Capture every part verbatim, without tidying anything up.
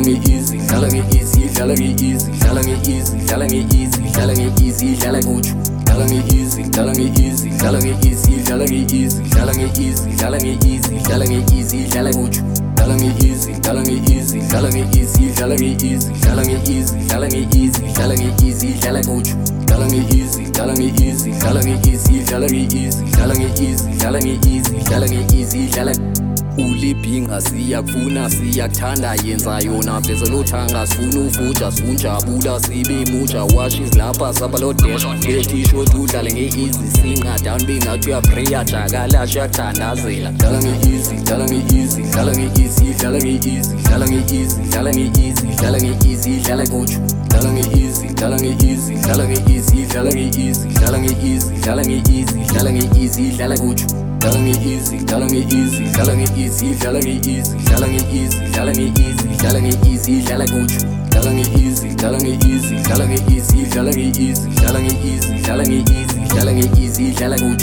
nge-easy, dlala nge-easy, dlala nge-easy, dlala nge-easy, dlala nge-easy, dlala nge-easy, dlala kuju. Dlala nge-easy, dlala nge-easy, dlala nge-easy, dlala nge-easy, dlala nge-easy, dlala nge-easy, dlala nge-easy, dlala kuju. Dlala nge-easy, dlala nge-easy, dlala nge-easy, dlala nge-easy, dlala nge-easy, dlala nge-easy, dlala nge-easy, dlala kuju. Dlala nge-easy, dlala nge-easy, dlala nge-easy, dlala nge-easy, dlala nge-easy, dlala nge-easy, dlala nge-easy, dlala ulibhinga siyakufuna siyakuthanda yenza yona phezela uthanga sifuna ufuja sifunjabula sibe muja wash izilapha sabalodesh nge-t-shirt udlale nge-easy sinqadani bengathi uyapreya jakalasha yakuthandazela. Dlala nge-easy, dlala nge-easy, dlala nge-easy, dlala nge-easy, dlala nge-easy, dlala nge-easy, dlala nge-easy, dlala kuju. Dlala nge-easy, dlala nge-easy, dlala nge-easy, dlala nge-easy, dlala nge-easy, dlala nge-easy, dlala nge-easy, dlala kuju. Dlala nge-easy, dlala nge-easy, dlala nge-easy, dlala nge-easy, dlala nge-easy, dlala nge-easy, dlala nge-easy, dlala kuju. Dlala nge-easy, dlala nge-easy, dlala nge-easy, dlala nge-easy, dlala nge-easy, dlala nge-easy, dlala nge-easy, dlala kuju.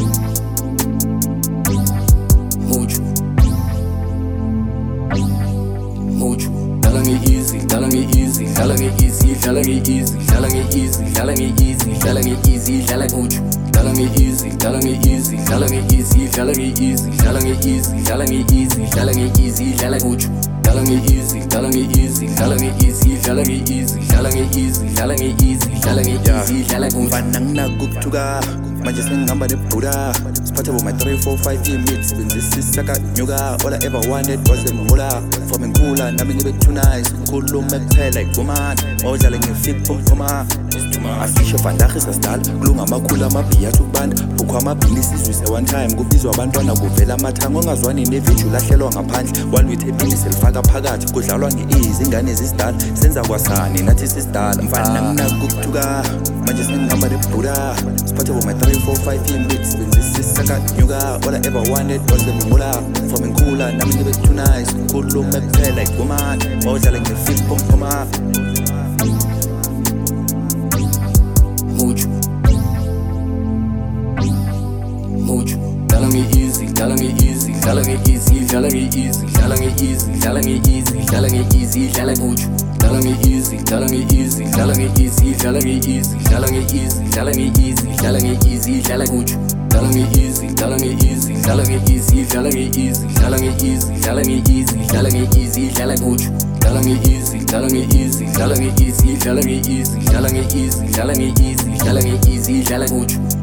Muju. Muju. Dlala nge-easy, dlala nge-easy, dlala nge-easy, dlala nge-easy, dlala nge-easy, dlala nge-easy, dlala nge-easy, dlala kuju. Dlala nge-easy, dlala nge-easy, dlala nge-easy, dlala nge-easy, dlala nge-easy, dlala nge-easy, dlala nge-easy, dlala kuju. Dlala nge-easy, dlala nge-easy, dlala nge-easy, dlala nge-easy, dlala nge-easy, dlala nge-easy, dlala nge-easy, dlala kuju. Mfana nginakukuthuka manje sengihamba nebhuda siphathe bo my three four five minutes benzisisaka nyuka all I ever wanted was the mula from ngikhula nami ngibe too nice khulume kuphela igumana mawudlale ngefit phoma afishe vandaag sasidala kulunga amakhulu amabhiya tukubanda bukho amabhili sizwise one time kubizwa abantwana kuvela amathanga ongazwani neveju lahlelwa ngaphandle one with a pin selifaka phakathi kudlalwa nge-easy ingane zisidala senza kwasani nathi sisidala mfana nginakukuthuka manje sengihamba nebhuda siphathe bo my three four five minutes benzisisaka nyuka all I ever wanted was the mula from ngikhula nami ngibe too nice khulume kuphela igumana mawudlale ngefit phoma. Muju. Muju. Dlala nge-easy, dlala nge-easy, dlala nge-easy, dlala nge-easy, dlala nge-easy, dlala nge-easy, dlala nge-easy, dlala kuju. Dlala nge-easy, dlala nge-easy, dlala nge-easy, dlala nge-easy, dlala nge-easy, dlala nge-easy, dlala nge-easy, dlala kuju. Dlala nge-easy, dlala nge-easy, dlala nge-easy, dlala nge-easy, dlala nge-easy, dlala nge-easy, dlala nge-easy, dlala kuju. Dlala nge-easy, dlala nge-easy, dlala nge-easy, dlala nge-easy, dlala nge-easy, dlala nge-easy, dlala nge-easy, dlala kuju.